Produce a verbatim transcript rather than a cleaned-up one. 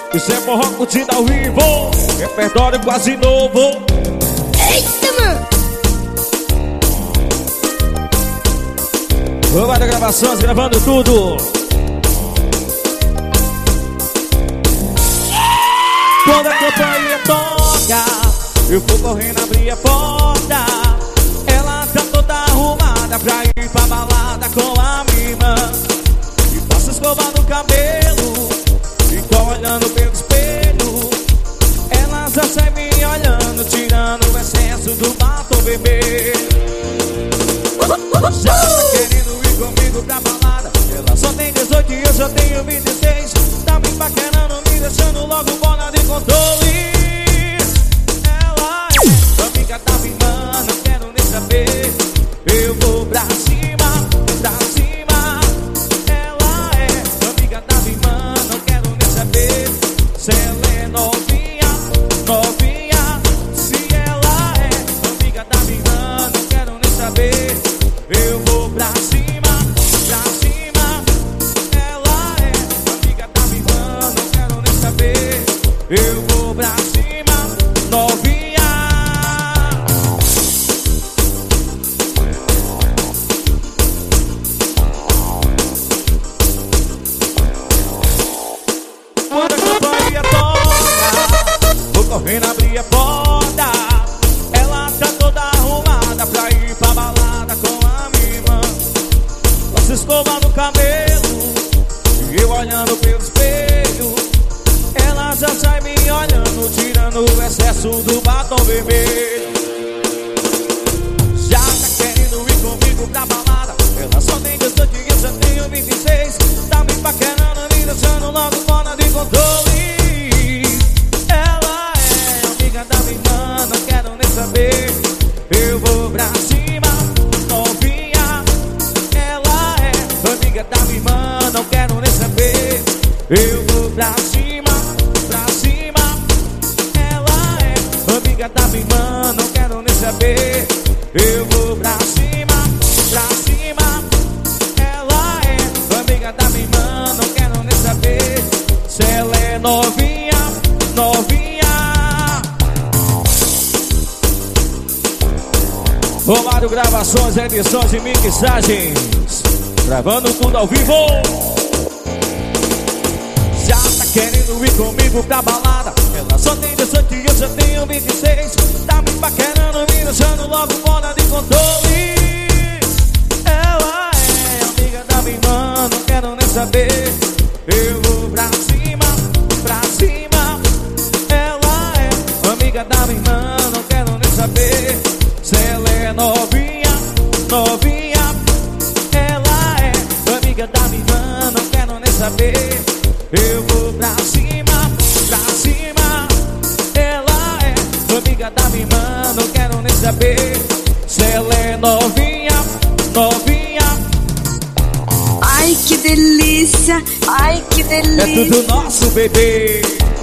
Isso é forró curtida ao vivo, repertório quase novo. Eita, mano! Vamos de gravações, gravando tudo. Quando a campanha toca, eu vou correndo abrir a porta. Ela tá toda arrumada pra ir pra balada com a minha irmã. E passa escovando o cabelo, fica olhando pelo espelho. Ela já sai me olhando, tirando o excesso do batom vermelho. Já tá querendo ir comigo pra balada. Ela só tem dezoito e eu já tenho vinte e seis. Tá me paquerando, me deixando logo fora de controle. Ela é amiga da minha irmã, não quero nem saber. Eu vou pra cima, pra cima. Ela é amiga da minha irmã, não quero nem saber. Se ela é novinha, novinha. Se ela é amiga da minha irmã, não quero nem saber. Eu vou pra cima, pra cima. Ela é amiga da minha irmã, não quero nem saber. Eu vou pra cima, novinha. Quando a campanha toca, vou correndo abrir a porta. Ela tá toda arrumada pra ir pra balada com a minha irmã. Ela se escova no cabelo e eu olhando pelo espelho. Ela já sai me olhando, tirando o excesso do batom vermelho. Já tá querendo ir comigo pra balada. Ela só tem dezoito e eu já tenho vinte e seis. Tá me paquerando, me deixando logo fora de controle. Ela é amiga da minha irmã, não quero nem saber. Eu vou pra cima, novinha. Ela é amiga da minha irmã, não quero nem saber. Eu vou pra cima, pra cima. Ela é amiga da minha irmã, não quero nem saber. Eu vou pra cima, pra cima. Ela é amiga da minha irmã, não quero nem saber. Se ela é novinha, novinha. Romário Gravações, edições e mixagens, gravando tudo ao vivo. Já tá querendo ir comigo pra balada. Ela só tem dezoito e eu já tenho vinte e seis. Tá me paquerando, me deixando logo fora de controle. Ela é amiga da minha irmã, não quero nem saber. Eu vou pra cima, pra cima. Ela é amiga da minha irmã, não quero nem saber. Se ela é novinha, novinha. Ela é amiga da minha irmã, não quero nem saber. Eu vou pra cima, pra cima. Ela é amiga da minha irmã, não quero nem saber. Se ela é novinha, novinha. Ai, que delícia! Ai, que delícia! É tudo nosso, bebê.